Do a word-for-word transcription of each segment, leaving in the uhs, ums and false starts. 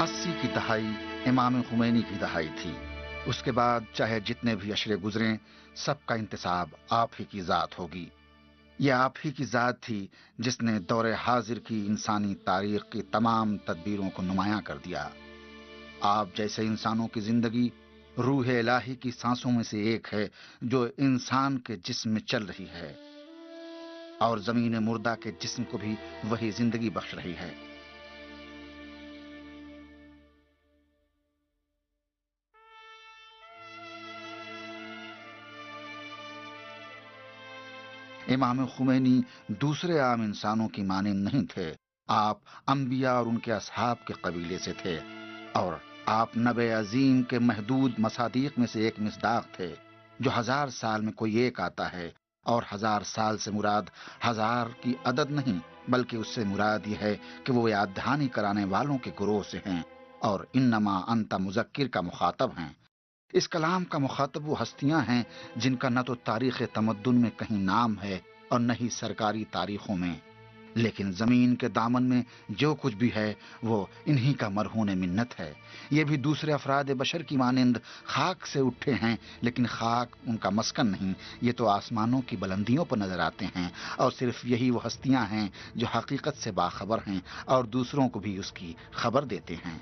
اسی کی دہائی امام خمینی کی دہائی تھی۔ اس کے بعد چاہے جتنے بھی اشرے گزریں، سب کا انتساب آپ ہی کی ذات ہوگی۔ یہ آپ ہی کی ذات تھی جس نے دور حاضر کی انسانی تاریخ کی تمام تدبیروں کو نمایاں کر دیا۔ آپ جیسے انسانوں کی زندگی روح الہی کی سانسوں میں سے ایک ہے جو انسان کے جسم میں چل رہی ہے، اور زمین مردہ کے جسم کو بھی وہی زندگی بخش رہی ہے۔ امام خمینی دوسرے عام انسانوں کی مانند نہیں تھے۔ آپ انبیاء اور ان کے اصحاب کے قبیلے سے تھے، اور آپ نبی عظیم کے محدود مصادیق میں سے ایک مصداق تھے، جو ہزار سال میں کوئی ایک آتا ہے، اور ہزار سال سے مراد ہزار کی عدد نہیں، بلکہ اس سے مراد یہ ہے کہ وہ یاد دہانی کرانے والوں کے گروہ سے ہیں، اور انما انت مذکر کا مخاطب ہیں۔ اس کلام کا مخاطب وہ ہستیاں ہیں جن کا نہ تو تاریخ تمدن میں کہیں نام ہے اور نہ ہی سرکاری تاریخوں میں، لیکن زمین کے دامن میں جو کچھ بھی ہے وہ انہی کا مرہون منت ہے۔ یہ بھی دوسرے افراد بشر کی مانند خاک سے اٹھے ہیں، لیکن خاک ان کا مسکن نہیں، یہ تو آسمانوں کی بلندیوں پر نظر آتے ہیں، اور صرف یہی وہ ہستیاں ہیں جو حقیقت سے باخبر ہیں اور دوسروں کو بھی اس کی خبر دیتے ہیں۔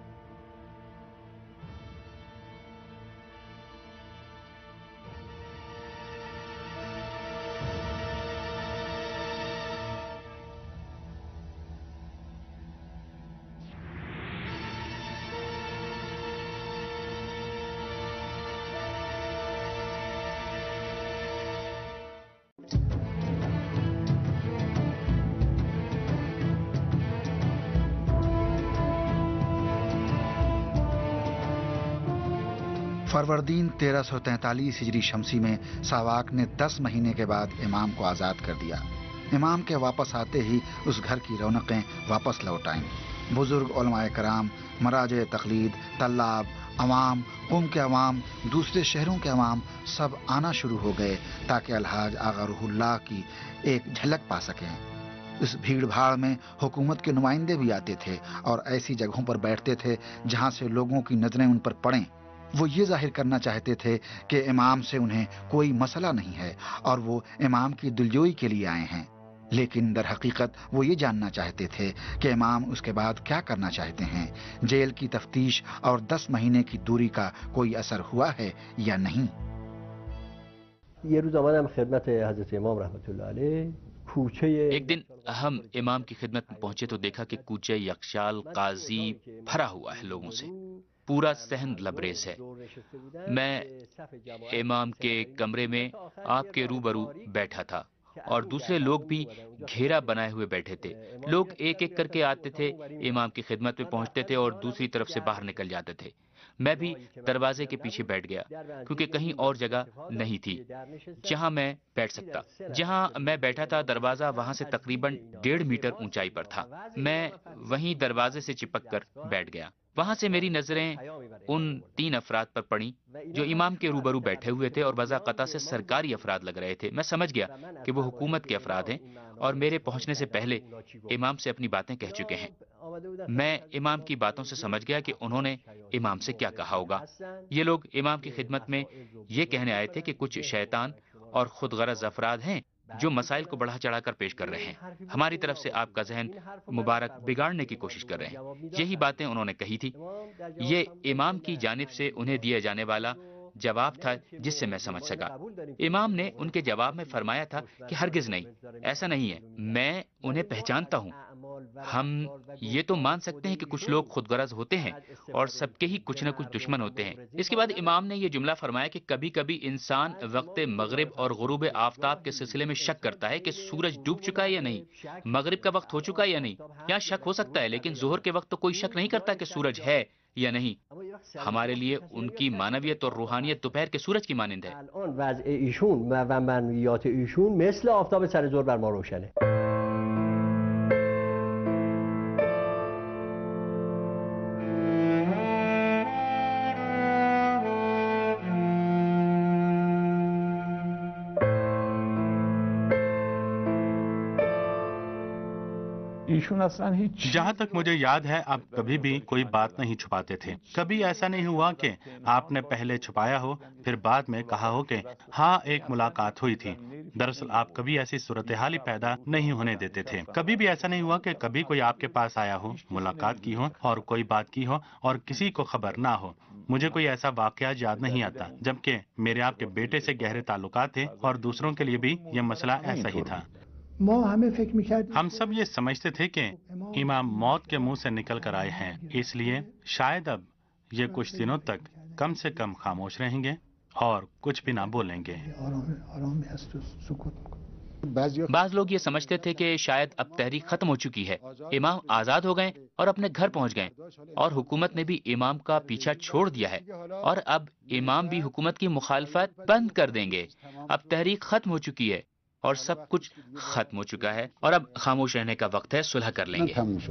فروردین تیرہ سو تینتالیس ہجری شمسی میں ساواک نے دس مہینے کے بعد امام کو آزاد کر دیا۔ امام کے واپس آتے ہی اس گھر کی رونقیں واپس لوٹ آئیں۔ بزرگ علماء کرام، مراجع تقلید، طلاب، عوام، قوم کے عوام، دوسرے شہروں کے عوام سب آنا شروع ہو گئے تاکہ الحاج آغا روح اللہ کی ایک جھلک پا سکیں۔ اس بھیڑ بھاڑ میں حکومت کے نمائندے بھی آتے تھے اور ایسی جگہوں پر بیٹھتے تھے جہاں سے لوگوں کی نظریں ان پر پڑیں۔ وہ یہ ظاہر کرنا چاہتے تھے کہ امام سے انہیں کوئی مسئلہ نہیں ہے اور وہ امام کی دلجوئی کے لیے آئے ہیں، لیکن در حقیقت وہ یہ جاننا چاہتے تھے کہ امام اس کے بعد کیا کرنا چاہتے ہیں۔ جیل کی تفتیش اور دس مہینے کی دوری کا کوئی اثر ہوا ہے یا نہیں؟ یہ روز آمدم خدمت حضرت امام رحمۃ اللہ علیہ کوچے۔ ایک دن ہم امام کی خدمت میں پہنچے تو دیکھا کہ کوچے یکشال قاضی بھرا ہوا ہے لوگوں سے، پورا صحن لبریز ہے۔ میں امام کے کمرے میں آپ کے روبرو بیٹھا تھا اور دوسرے لوگ بھی گھیرا بنائے ہوئے بیٹھے تھے۔ لوگ ایک ایک کر کے آتے تھے، امام کی خدمت میں پہنچتے تھے اور دوسری طرف سے باہر نکل جاتے تھے۔ میں بھی دروازے کے پیچھے بیٹھ گیا کیونکہ کہیں اور جگہ نہیں تھی جہاں میں بیٹھ سکتا۔ جہاں میں بیٹھا تھا دروازہ وہاں سے تقریباً ڈیڑھ میٹر اونچائی پر تھا۔ میں وہیں دروازے سے چپک کر بیٹھ گیا۔ وہاں سے میری نظریں ان تین افراد پر پڑیں جو امام کے روبرو بیٹھے ہوئے تھے اور بذاقطع سے سرکاری افراد لگ رہے تھے۔ میں سمجھ گیا کہ وہ حکومت کے افراد ہیں اور میرے پہنچنے سے پہلے امام سے اپنی باتیں کہہ چکے ہیں۔ میں امام کی باتوں سے سمجھ گیا کہ انہوں نے امام سے کیا کہا ہوگا۔ یہ لوگ امام کی خدمت میں یہ کہنے آئے تھے کہ کچھ شیطان اور خود غرض افراد ہیں جو مسائل کو بڑھا چڑھا کر پیش کر رہے ہیں، ہماری طرف سے آپ کا ذہن مبارک بگاڑنے کی کوشش کر رہے ہیں۔ یہی باتیں انہوں نے کہی تھی۔ یہ امام کی جانب سے انہیں دیے جانے والا جواب تھا جس سے میں سمجھ سکا۔ امام نے ان کے جواب میں فرمایا تھا کہ ہرگز نہیں، ایسا نہیں ہے، میں انہیں پہچانتا ہوں۔ ہم یہ تو مان سکتے ہیں کہ کچھ لوگ خود غرض ہوتے ہیں اور سب کے ہی کچھ نہ کچھ دشمن ہوتے ہیں۔ اس کے بعد امام نے یہ جملہ فرمایا کہ کبھی کبھی انسان وقت مغرب اور غروب آفتاب کے سلسلے میں شک کرتا ہے کہ سورج ڈوب چکا ہے یا نہیں، مغرب کا وقت ہو چکا ہے یا نہیں۔ یہاں شک ہو سکتا ہے لیکن ظہر کے وقت تو کوئی شک نہیں کرتا کہ سورج ہے یا نہیں۔ ہمارے لیے ان کی معنویت اور روحانیت دوپہر کے سورج کی مانند ہے۔ الان وضع ایشون و منویات ایشون مثل آفتاب سر ظهر بر ما روشنه. جہاں تک مجھے یاد ہے آپ کبھی بھی کوئی بات نہیں چھپاتے تھے. کبھی ایسا نہیں ہوا کہ آپ نے پہلے چھپایا ہو پھر بعد میں کہا ہو کہ ہاں ایک ملاقات ہوئی تھی. دراصل آپ کبھی ایسی صورتحال ہی پیدا نہیں ہونے دیتے تھے. کبھی بھی ایسا نہیں ہوا کہ کبھی کوئی آپ کے پاس آیا ہو, ملاقات کی ہو اور کوئی بات کی ہو اور کسی کو خبر نہ ہو. مجھے کوئی ایسا واقعہ یاد نہیں آتا, جبکہ میرے آپ کے بیٹے سے گہرے تعلقات تھے اور دوسروں کے لیے بھی یہ مسئلہ ایسا ہی تھا. ہم سب یہ سمجھتے تھے کہ امام موت کے منہ سے نکل کر آئے ہیں, اس لیے شاید اب یہ کچھ دنوں تک کم سے کم خاموش رہیں گے اور کچھ بھی نہ بولیں گے. بعض لوگ یہ سمجھتے تھے کہ شاید اب تحریک ختم ہو چکی ہے, امام آزاد ہو گئے اور اپنے گھر پہنچ گئے اور حکومت نے بھی امام کا پیچھا چھوڑ دیا ہے اور اب امام بھی حکومت کی مخالفت بند کر دیں گے. اب تحریک ختم ہو چکی ہے اور سب کچھ ختم ہو چکا ہے اور اب خاموش رہنے کا وقت ہے, صلح کر لیں گے.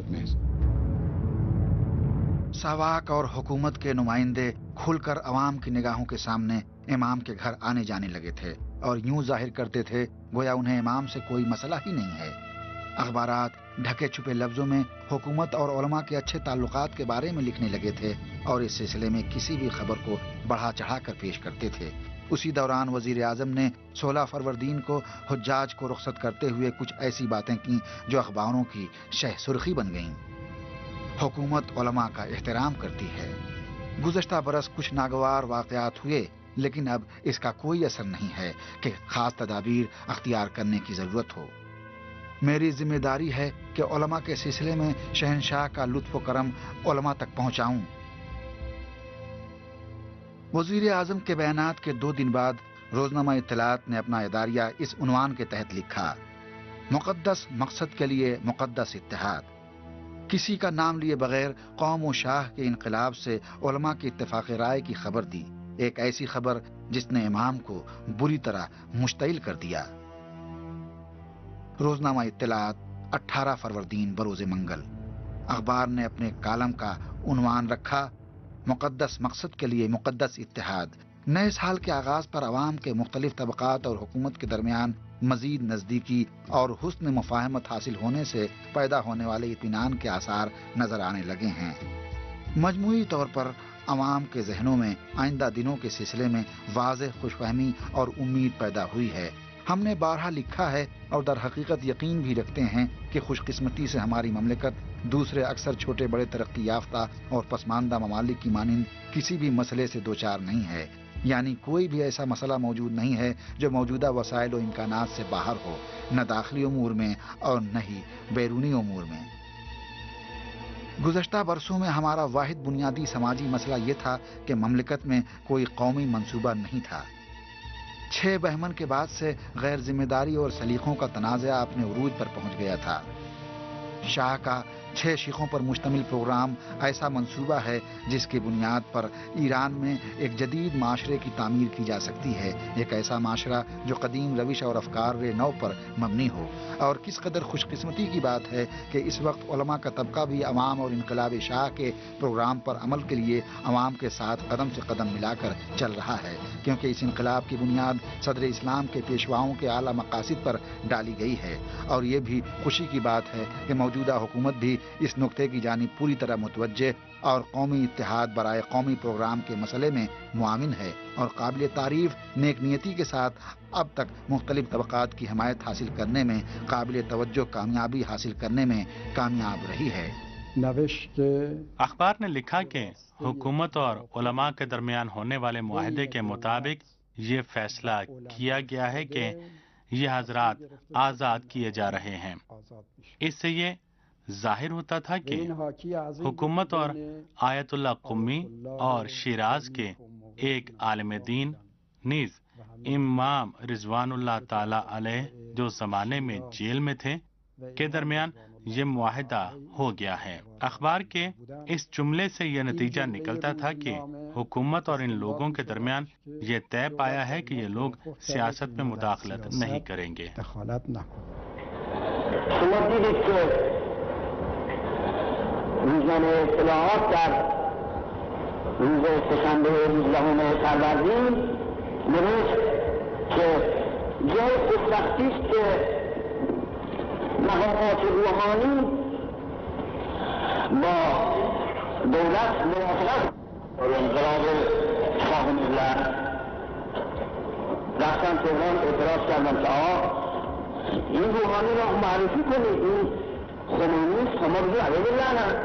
ساواک اور حکومت کے نمائندے کھل کر عوام کی نگاہوں کے سامنے امام کے گھر آنے جانے لگے تھے اور یوں ظاہر کرتے تھے گویا انہیں امام سے کوئی مسئلہ ہی نہیں ہے. اخبارات ڈھکے چھپے لفظوں میں حکومت اور علماء کے اچھے تعلقات کے بارے میں لکھنے لگے تھے اور اس سلسلے میں کسی بھی خبر کو بڑھا چڑھا کر پیش کرتے تھے. اسی دوران وزیر اعظم نے سولہ فروردین کو حجاج کو رخصت کرتے ہوئے کچھ ایسی باتیں کی جو اخباروں کی شہ سرخی بن گئیں. حکومت علماء کا احترام کرتی ہے. گزشتہ برس کچھ ناگوار واقعات ہوئے لیکن اب اس کا کوئی اثر نہیں ہے کہ خاص تدابیر اختیار کرنے کی ضرورت ہو. میری ذمہ داری ہے کہ علماء کے سلسلے میں شہنشاہ کا لطف و کرم علماء تک پہنچاؤں. وزیر اعظم کے بیانات کے دو دن بعد روزنامہ اطلاعات نے اپنا اداریہ اس عنوان کے تحت لکھا: مقدس مقصد کے لیے مقدس اتحاد. کسی کا نام لیے بغیر قوم و شاہ کے انقلاب سے علماء کی اتفاق رائے کی خبر دی, ایک ایسی خبر جس نے امام کو بری طرح مشتعل کر دیا. روزنامہ اطلاعات اٹھارہ فروردین بروز منگل. اخبار نے اپنے کالم کا عنوان رکھا: مقدس مقصد کے لیے مقدس اتحاد. نئے سال کے آغاز پر عوام کے مختلف طبقات اور حکومت کے درمیان مزید نزدیکی اور حسن مفاہمت حاصل ہونے سے پیدا ہونے والے اطمینان کے آثار نظر آنے لگے ہیں. مجموعی طور پر عوام کے ذہنوں میں آئندہ دنوں کے سلسلے میں واضح خوش فہمی اور امید پیدا ہوئی ہے. ہم نے بارہا لکھا ہے اور در حقیقت یقین بھی رکھتے ہیں کہ خوش قسمتی سے ہماری مملکت دوسرے اکثر چھوٹے بڑے ترقی یافتہ اور پسماندہ ممالک کی مانند کسی بھی مسئلے سے دوچار نہیں ہے. یعنی کوئی بھی ایسا مسئلہ موجود نہیں ہے جو موجودہ وسائل و امکانات سے باہر ہو, نہ داخلی امور میں اور نہ ہی بیرونی امور میں. گزشتہ برسوں میں ہمارا واحد بنیادی سماجی مسئلہ یہ تھا کہ مملکت میں کوئی قومی منصوبہ نہیں تھا. چھ بہمن کے بعد سے غیر ذمہ داری اور سلیقوں کا تنازعہ اپنے عروج پر پہنچ گیا تھا. شاہ کا چھ شیخوں پر مشتمل پروگرام ایسا منصوبہ ہے جس کی بنیاد پر ایران میں ایک جدید معاشرے کی تعمیر کی جا سکتی ہے, ایک ایسا معاشرہ جو قدیم روش اور افکار نو پر مبنی ہو. اور کس قدر خوش قسمتی کی بات ہے کہ اس وقت علماء کا طبقہ بھی عوام اور انقلاب شاہ کے پروگرام پر عمل کے لیے عوام کے ساتھ قدم سے قدم ملا کر چل رہا ہے, کیونکہ اس انقلاب کی بنیاد صدر اسلام کے پیشواؤں کے اعلیٰ مقاصد پر ڈالی گئی ہے. اور یہ بھی خوشی کی بات ہے کہ موجودہ حکومت بھی اس نقطے کی جانب پوری طرح متوجہ اور قومی اتحاد برائے قومی پروگرام کے مسئلے میں معاون ہے اور قابل تعریف نیک نیتی کے ساتھ اب تک مختلف طبقات کی حمایت حاصل کرنے میں قابل توجہ کامیابی حاصل کرنے میں کامیاب رہی ہے. اخبار نے لکھا کہ حکومت اور علماء کے درمیان ہونے والے معاہدے کے مطابق یہ فیصلہ کیا گیا ہے کہ یہ حضرات آزاد کیے جا رہے ہیں. اس سے یہ ظاہر ہوتا تھا کہ حکومت اور آیت اللہ قمی اور شیراز کے ایک عالم دین نیز امام رضوان اللہ تعالی علیہ جو زمانے میں جیل میں تھے کے درمیان یہ معاہدہ ہو گیا ہے. اخبار کے اس جملے سے یہ نتیجہ نکلتا تھا کہ حکومت اور ان لوگوں کے درمیان یہ طے پایا ہے کہ یہ لوگ سیاست میں مداخلت نہیں کریں گے. روزنامه اطلاعات در روز سه‌شنبه هجدهم فروردین نوشت که جای خوشبختی است که مقامات روحانی با دولت موافقت و انقلاب شاه ملت رفتن تهران اعتراض کردن که آقا این روحانی را معرفی کنید، این خمینی است، شما بگید علیه لعنت.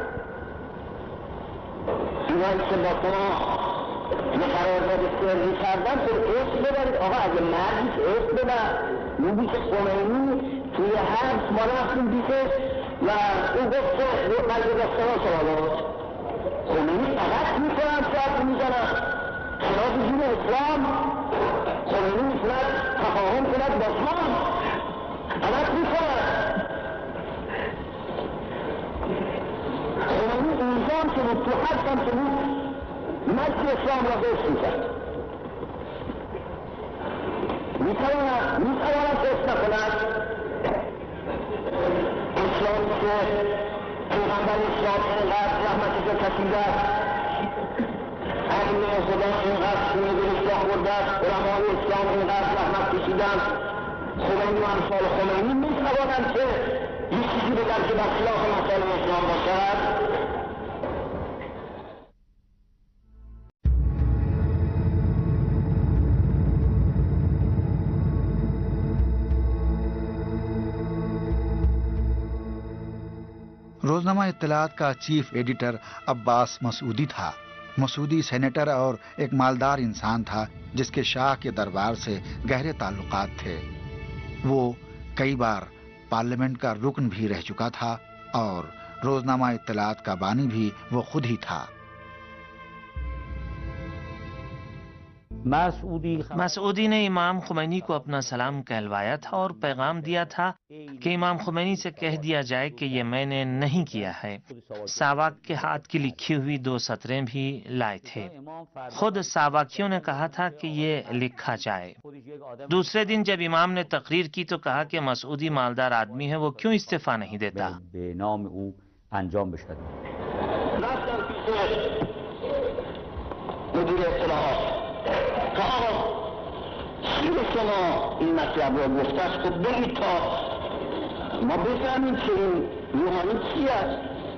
اینایی که با شما یه قرارداد سری کردن تو اسم ببرید، آقا اگه مردیش اسم ببر. اون بیش خمینی توی حبس ما رفتیم بیشش و او گفت که یه قلب دستان سوالات خمینی فقط میکنم شرط میزنم خلاف دین اسلام. خمینی میتوند تفاهم کند با اسلام، فقط میکنم. خمینی اینجام که بود، تو حبس هم که بود، مجد اسلام را قصد میکرد. میتواند میتواند قصد نکند اسلامی که پیغمبر اسلام اینقدر رحمتش را کشیده است، ائمه خدا اینقدر سینه دلش را خورده است، علمای اسلام اینقدر رحمت کشیدند، خمینی و امثال خمینی میتوانند که یک چیزی بگن که بر خلاف مسائل اسلام باشد؟ रोजनामा इत्तलात का चीफ एडिटर अब्बास मसूदी था। मसूदी सेनेटर और एक मालदार इंसान था जिसके शाह के दरबार से गहरे ताल्लुकात थे। वो कई बार पार्लियामेंट का रुकन भी रह चुका था और रोजनामा इत्तलात का बानी भी वो खुद ही था। मसूदी ने इमाम खुमैनी को अपना सलाम कहलवाया था और पैगाम दिया था कि इमाम खुमैनी से कह दिया जाए कि ये मैंने नहीं किया है। सावाक के हाथ की लिखी हुई दो सतरें भी लाए थे। खुद सावाकियों ने कहा था कि ये लिखा जाए। दूसरे दिन जब इमाम ने तकरीर की तो कहा कि मसूदी मालदार आदमी है, वो क्यों इस्तीफा नहीं देता। شما این مطلب را گفته است، خب بگید تا ما بفهمیم که این روحانی چی است.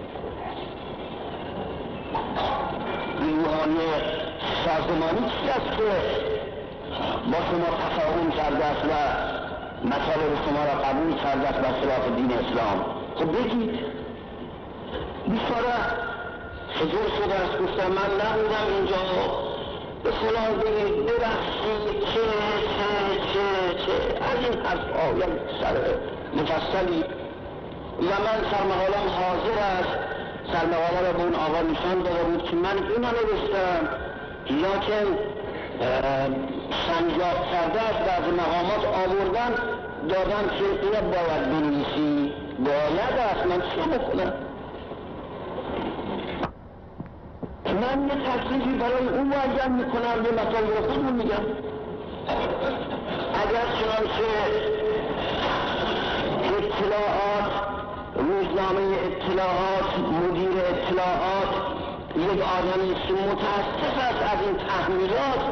این روحانی سازمانی چی است که با شما تفاهم کرده است و مطالب شما را قبول کرده است بر خلاف دین اسلام. خب بگید. بیچاره حضور شده است، گفتم من نبودم اینجا، به فلان بگید ببخشید چه چه چه چه از این حرف آیم سر مفصلی و من سرمقالم حاضر است. سرمقاله را به اون آقا نشان داده بود که من این رو نوشتم، لیکن سنجاب کرده از بعض مقامات آوردن دادن که اینو باید بنویسی. باید است، من چه بکنم؟ من یه تصریفی برای اون معین میکنم، یه مطالب خودمون میگم. اگر چنانچه اطلاعات، روزنامه اطلاعات، مدیر اطلاعات یک آدمی که متاسف است از این تحمیلات،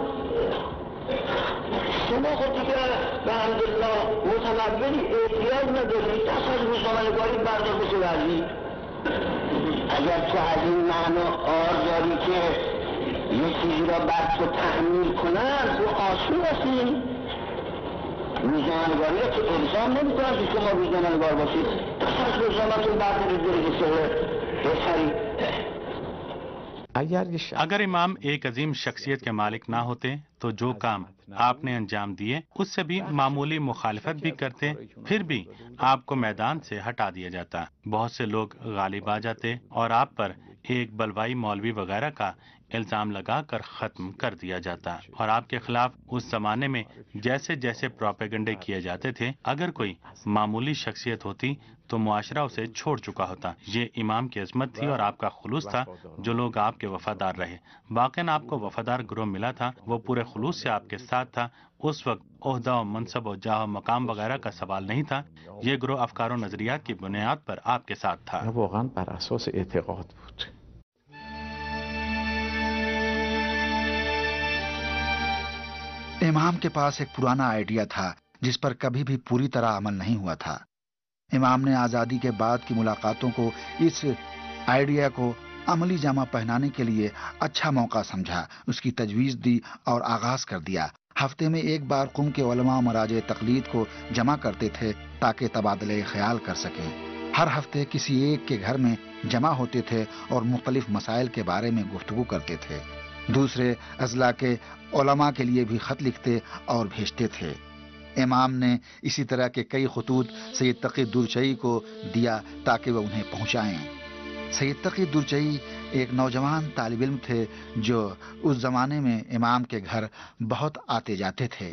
شما خود دیگه به حمدالله متنوری احتیاج ندارید دست از روزنامه نگاری بردار بشه ورزی. اگر که از این معنا آر داری که یک چیزی را بر تو تحمیل کنن، تو آسون هستی. روزنامه‌نگاری را که الزام نمی‌کنن که شما روزنامه‌نگار باشید، دست از روزنامه‌تون بردارید برید شهر بهتری. अगर इमाम एक अजीम शख्सियत के मालिक ना होते तो जो काम आपने अंजाम दिए उससे भी मामूली मुखालिफत भी करते, फिर भी आपको मैदान से हटा दिया जाता। बहुत से लोग गालिब आ जाते और आप पर एक बलवाई मौलवी वगैरह का इल्जाम लगाकर खत्म कर दिया जाता और आपके खिलाफ उस जमाने में जैसे जैसे प्रोपेगेंडे किए जाते थे, अगर कोई मामूली शख्सियत होती तो मुआशरा उसे छोड़ चुका होता। ये इमाम की अजमत थी और आपका खुलूस था। जो लोग आपके वफादार रहे, वाकई आपको वफादार गिरोह मिला था, वो पूरे खुलूस से आपके साथ था। उस वक्त ओहदा और मनसब और जाह मकाम वगैरह का सवाल नहीं था। ये गिरोह अफकार और नजरियात की बुनियाद पर आपके साथ था। इमाम के पास एक पुराना आइडिया था जिस पर कभी भी पूरी तरह अमल नहीं हुआ था। इमाम ने आजादी के बाद की मुलाकातों को इस آئیڈیا کو عملی جامہ پہنانے کے لیے اچھا موقع سمجھا، اس کی تجویز دی اور آغاز کر دیا۔ ہفتے میں ایک بار قم کے علماء و مراجع تقلید کو جمع کرتے تھے تاکہ تبادلہ خیال کر سکیں۔ ہر ہفتے کسی ایک کے گھر میں جمع ہوتے تھے اور مختلف مسائل کے بارے میں گفتگو کرتے تھے۔ دوسرے اضلاع کے علماء کے لیے بھی خط لکھتے اور بھیجتے تھے۔ امام نے اسی طرح کے کئی خطوط سید تقی درچئی کو دیا تاکہ وہ انہیں پہنچائیں۔ سید تقی درچئی ایک نوجوان طالب علم تھے جو اس زمانے میں امام کے گھر بہت آتے جاتے تھے۔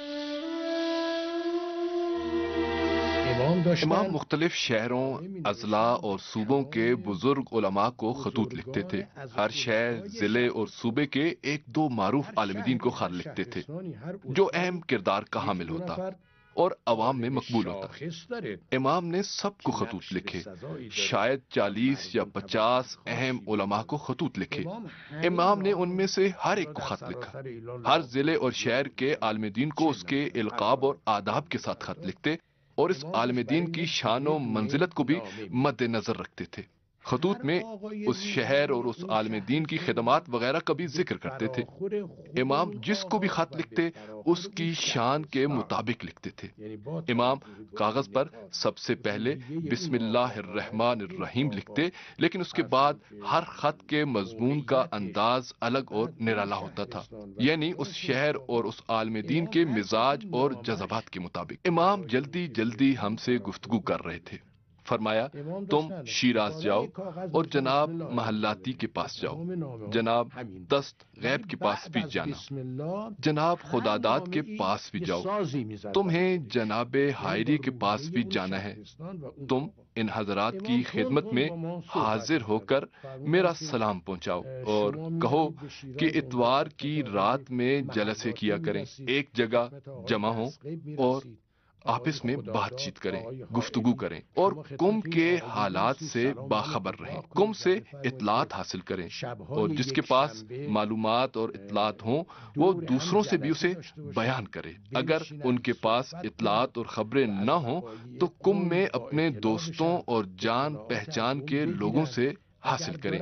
امام مختلف شہروں، اضلاع اور صوبوں کے بزرگ علماء کو خطوط لکھتے تھے۔ ہر شہر، ضلع اور صوبے کے ایک دو معروف عالم دین کو خط لکھتے تھے جو اہم کردار کا حامل ہوتا اور عوام میں مقبول ہوتا۔ امام نے سب کو خطوط لکھے، شاید چالیس یا پچاس اہم علماء کو خطوط لکھے۔ امام نے ان میں سے ہر ایک کو خط لکھا۔ ہر ضلع اور شہر کے عالم دین کو اس کے القاب اور آداب کے ساتھ خط لکھتے اور اس عالم دین کی شان و منزلت کو بھی مد نظر رکھتے تھے۔ خطوط میں اس شہر اور اس عالم دین کی خدمات وغیرہ کا بھی ذکر کرتے تھے۔ امام جس کو بھی خط لکھتے اس کی شان کے مطابق لکھتے تھے۔ امام کاغذ پر سب سے پہلے بسم اللہ الرحمن الرحیم لکھتے، لیکن اس کے بعد ہر خط کے مضمون کا انداز الگ اور نرالا ہوتا تھا، یعنی اس شہر اور اس عالم دین کے مزاج اور جذبات کے مطابق۔ امام جلدی جلدی ہم سے گفتگو کر رہے تھے۔ فرمایا تم شیراز جاؤ اور جناب محلاتی کے پاس جاؤ، جناب دست غیب کے پاس بھی جانا، جناب خداداد کے پاس بھی جاؤ، تمہیں جناب حائری کے پاس بھی جانا ہے۔ تم ان حضرات کی خدمت میں حاضر ہو کر میرا سلام پہنچاؤ اور کہو کہ اتوار کی رات میں جلسے کیا کریں، ایک جگہ جمع ہوں اور آپس میں بات چیت کریں، گفتگو کریں اور قم کے حالات سے باخبر رہیں، قم سے اطلاعات حاصل کریں، اور جس کے پاس معلومات اور اطلاعات ہوں وہ دوسروں سے بھی اسے بیان کرے۔ اگر ان کے پاس اطلاعات اور خبریں نہ ہوں تو قم میں اپنے دوستوں اور جان پہچان کے لوگوں سے حاصل کریں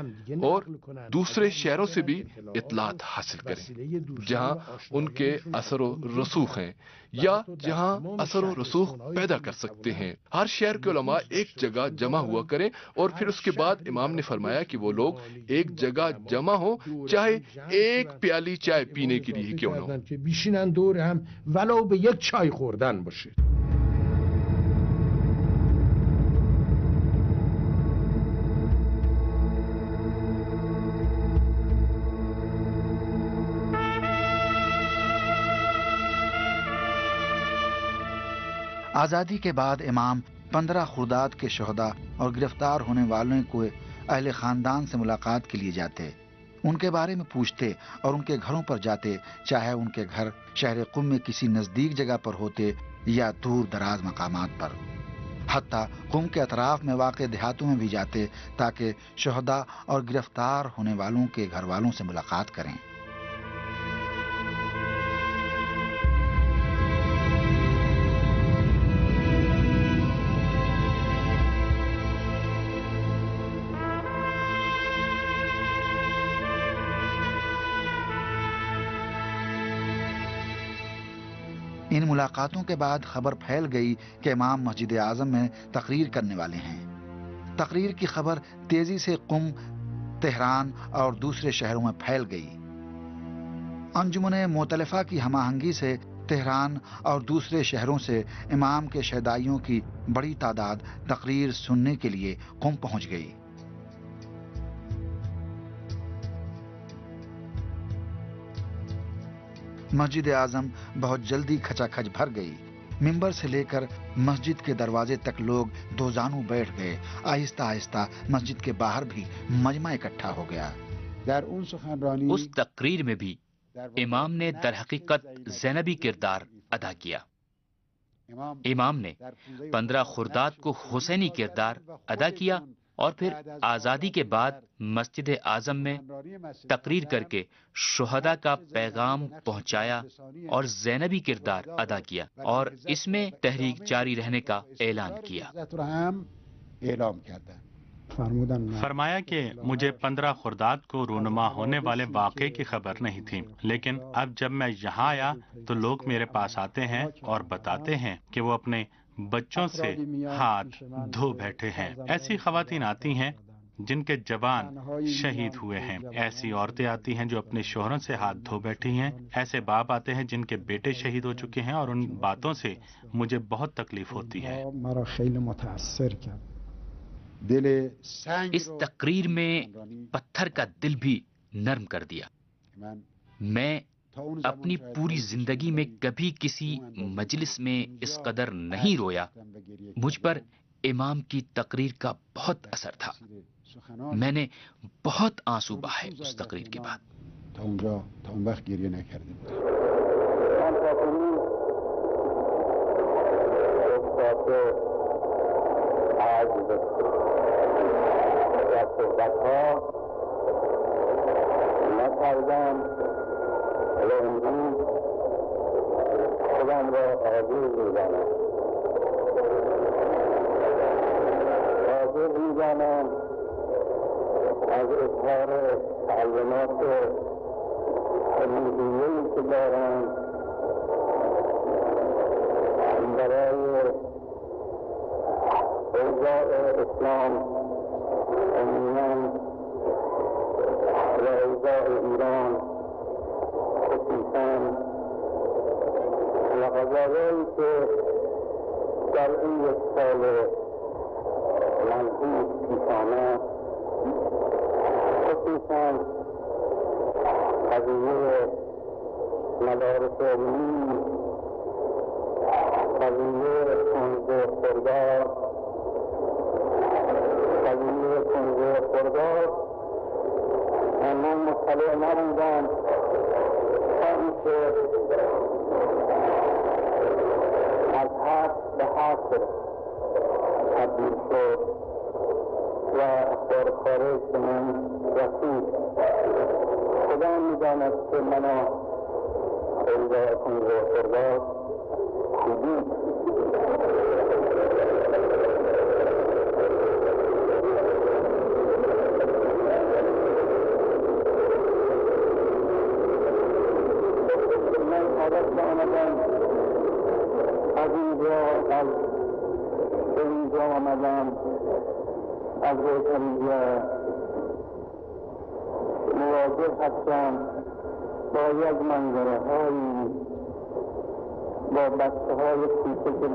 اور دوسرے شہروں سے بھی اطلاعات حاصل کریں جہاں ان کے اثر و رسوخ ہیں یا جہاں اثر و رسوخ پیدا کر سکتے ہیں۔ ہر شہر کے علماء ایک جگہ جمع ہوا کریں اور پھر اس کے بعد امام نے فرمایا کہ وہ لوگ ایک جگہ جمع ہوں چاہے ایک پیالی چائے پینے کے لیے کیوں نہ ہو۔ آزادی کے بعد امام پندرہ خرداد کے شہداء اور گرفتار ہونے والوں کو اہل خاندان سے ملاقات کے لیے جاتے، ان کے بارے میں پوچھتے اور ان کے گھروں پر جاتے، چاہے ان کے گھر شہر قم میں کسی نزدیک جگہ پر ہوتے یا دور دراز مقامات پر۔ حتیٰ قم کے اطراف میں واقع دیہاتوں میں بھی جاتے تاکہ شہداء اور گرفتار ہونے والوں کے گھر والوں سے ملاقات کریں۔ ان ملاقاتوں کے بعد خبر پھیل گئی کہ امام مسجد اعظم میں تقریر کرنے والے ہیں۔ تقریر کی خبر تیزی سے قم، تہران اور دوسرے شہروں میں پھیل گئی۔ انجمن مؤتلفہ کی ہم آہنگی سے تہران اور دوسرے شہروں سے امام کے شہدائیوں کی بڑی تعداد تقریر سننے کے لیے قم پہنچ گئی۔ مسجد اعظم بہت جلدی کھچا کھچ بھر گئی۔ ممبر سے لے کر مسجد کے دروازے تک لوگ دو زانو بیٹھ گئے۔ آہستہ آہستہ مسجد کے باہر بھی مجمع اکٹھا ہو گیا۔ اس تقریر میں بھی امام نے در حقیقت زینبی کردار ادا کیا۔ امام نے پندرہ خرداد کو حسینی کردار ادا کیا اور پھر آزادی کے بعد مسجد اعظم میں تقریر کر کے شہداء کا پیغام پہنچایا اور زینبی کردار ادا کیا اور اس میں تحریک جاری رہنے کا اعلان کیا۔ फरमाया कि मुझे पंद्रह खुर्दात को रूनुमा होने वाले वाक़े की खबर नहीं थी, लेकिन अब जब मैं यहाँ आया तो लोग मेरे पास आते हैं और बताते हैं कि वो अपने बच्चों से हाथ धो बैठे हैं। ऐसी खवातीन आती हैं जिनके जवान शहीद हुए हैं, ऐसी औरतें आती हैं जो अपने शोहरों से हाथ धो बैठी हैं, ऐसे बाप आते हैं जिनके बेटे शहीद हो चुके हैं, और उन बातों से मुझे बहुत तकलीफ होती है। इस तकरीर में पत्थर का दिल भी नर्म कर दिया। मैं अपनी पूरी जिंदगी में कभी किसी मजलिस में इस कदर नहीं रोया। मुझ पर इमाम की तकरीर का बहुत असर था। मैंने बहुत आंसू बहाए उस तकरीर के बाद। از اظهار تعلیمات علمیه‌ای که دارند برای اوضاع اسلام عموماً و اوضاع ایران خصوصاً و قضایایی که در این یک سال منحوس پیش آمد، خصوصاً قضیه مدارس علمی، قضیه کنز خرداد، قضیه کنز خرداد من مطلع نبودم تا اینکه از هفت به هفت تبدیل شد و اخبار خارج به من رسید. خدا می‌داند که منو اوضاع کنز خرداد خوبی من عادت آمدم از اینجا از اینجا آمدم از روشنیه مواجه هستم با یک منظره هایی با بچه های کوچک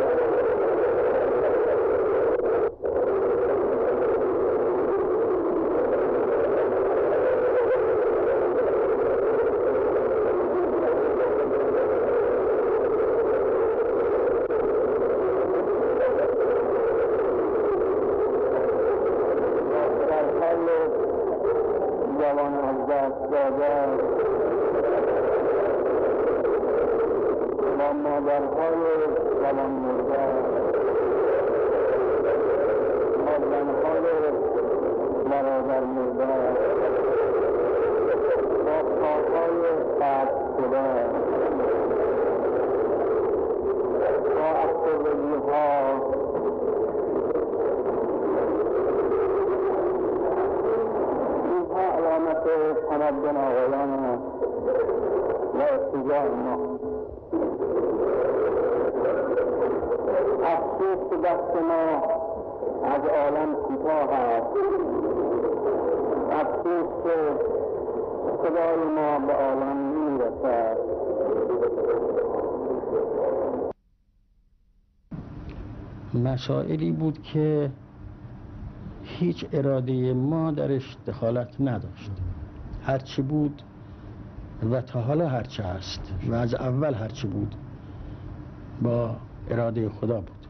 مسائلی بود که هیچ اراده ما درش دخالت نداشت. هرچی بود و تا حالا هرچی هست و از اول هرچی بود با اراده خدا بود.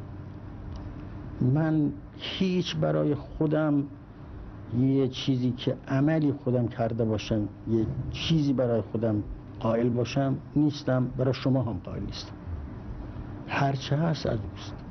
من هیچ برای خودم یه چیزی که عملی خودم کرده باشم، یه چیزی برای خودم قائل باشم نیستم، برای شما هم قائل نیستم. هرچی هست از اوست.